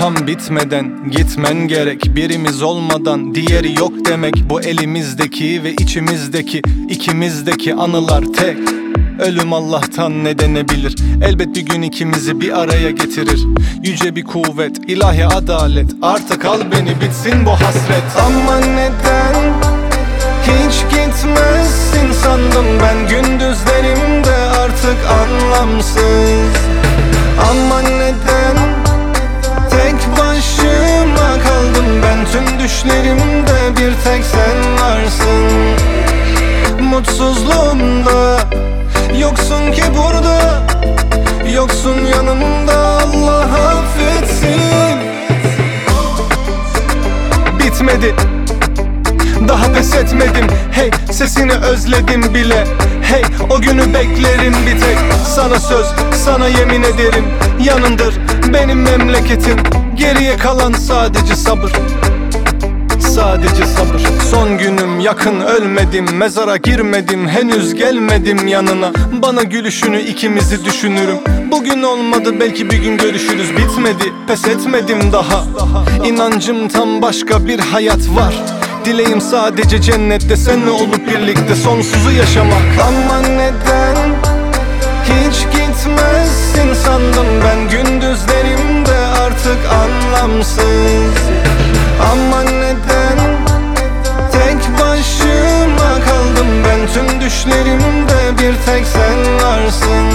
tam bitmeden gitmen gerek. Birimiz olmadan diğeri yok demek. Bu elimizdeki ve içimizdeki, ikimizdeki anılar tek. Ölüm Allah'tan ne denebilir? Elbet bir gün ikimizi bir araya getirir. Yüce bir kuvvet, ilahi adalet. Artık al beni, bitsin bu hasret. Ama neden hiç gitmezsin sandım ben. Gündüzlerimde artık anlamsız. Ama neden tek başıma kaldım ben? Tüm düşlerimde bir tek sen varsın. Mutsuzluğumda yoksun ki burada, yoksun yanımda, Allah affetsin. Bitmedi, daha pes etmedim. Hey, sesini özledim bile. Hey, o günü beklerim bir tek. Sana söz, sana yemin ederim, yanındır benim memleketim. Geriye kalan sadece sabır, sadece sabır. Son günüm yakın, ölmedim, mezara girmedim, henüz gelmedim yanına. Bana gülüşünü, ikimizi düşünürüm. Bugün olmadı, belki bir gün görüşürüz. Bitmedi, pes etmedim daha. İnancım tam başka bir hayat var. Dileğim sadece cennette seninle olup birlikte sonsuzu yaşamak. Ama neden hiç gitmezsin sandım ben. Gündüzlerimde artık anlamsız. Ama neden tek başıma kaldım ben? Tüm düşlerimde bir tek sen varsın.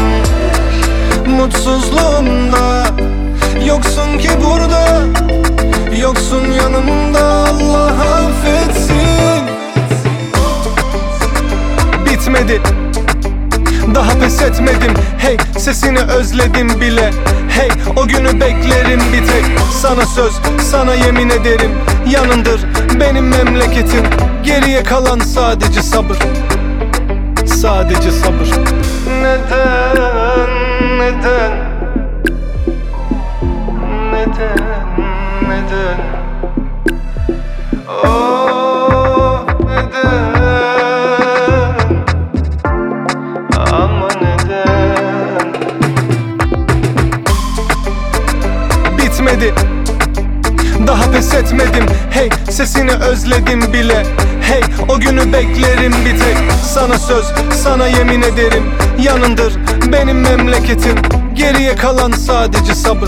Mutsuzluğumda yoksun ki burada, yoksun yanımda, Allah affetsin. Bitmedi, daha pes etmedim. Hey, sesini özledim bile. Hey, o günü beklerim bir tek. Sana söz, sana yemin ederim, yanındır benim memleketim. Geriye kalan sadece sabır, sadece sabır. Neden, neden, neden, neden? Oh, neden? Ama neden? Bitmedi, daha pes etmedim. Hey, sesini özledim bile. Hey, o günü beklerim bir tek. Sana söz, sana yemin ederim, yanındır benim memleketim. Geriye kalan sadece sabır,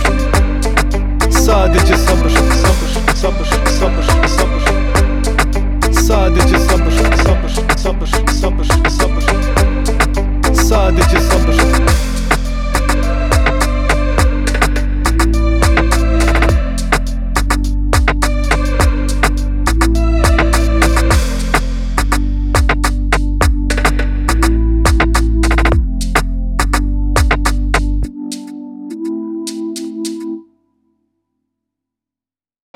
sadece sabır, sabır, sabır, sabır, sabır. Sadece sabır.